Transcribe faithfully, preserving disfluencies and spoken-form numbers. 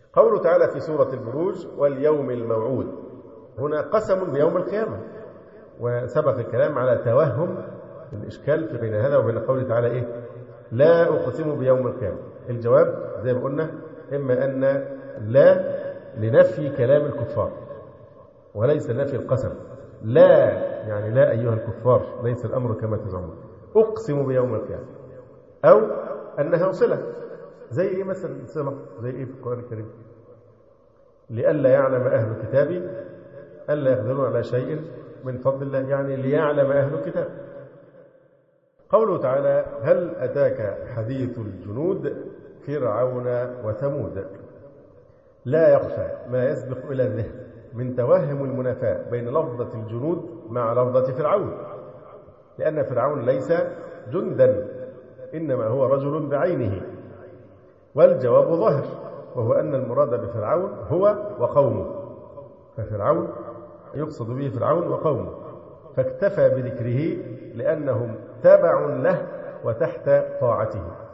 قوله تعالى في سورة البروج واليوم الموعود، هنا قسم بيوم القيامة، وسبق الكلام على توهم الإشكال في بين هذا وبين قوله تعالى إيه؟ لا أقسم بيوم القيامة. الجواب زي ما قلنا إما أن لا لنفي كلام الكفار وليس نفي القسم، لا يعني لا أيها الكفار ليس الأمر كما تزعمون، أقسم بيوم القيامة، أو أنها صلة. زي إيه مثلا صلة؟ زي إيه في القرآن الكريم؟ لئلا يعلم أهل الكتاب ألا يقدرون على شيء من فضل الله، يعني ليعلم أهل الكتاب. قوله تعالى هل أتاك حديث الجنود فرعون وثمود، لا يخفى ما يسبق إلى الذهن من توهم المنافاة بين لفظة الجنود مع لفظة فرعون، لأن فرعون ليس جندا إنما هو رجل بعينه، والجواب ظاهر وهو أن المراد بفرعون هو وقومه، ففرعون يقصد به فرعون وقومه، فاكتفى بذكره لأنهم تبع له وتحت طاعته.